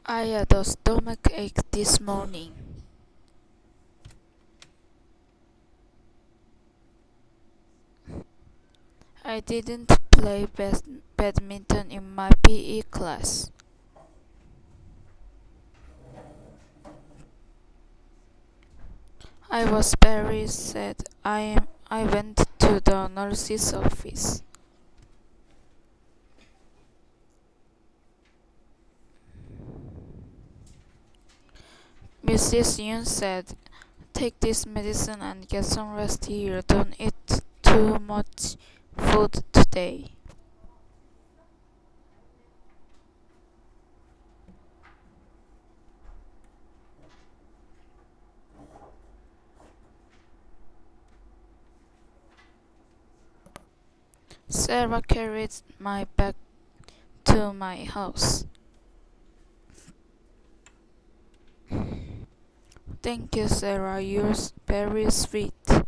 I had a stomachache this morning. I didn't play badminton in my PE class. I was very sad. I went to the nurse's office. Mrs. Yun said, "Take this medicine and get some rest here. Don't eat too much food today." Sarah carried my bag to my house. "Thank you, Sarah. You're very sweet."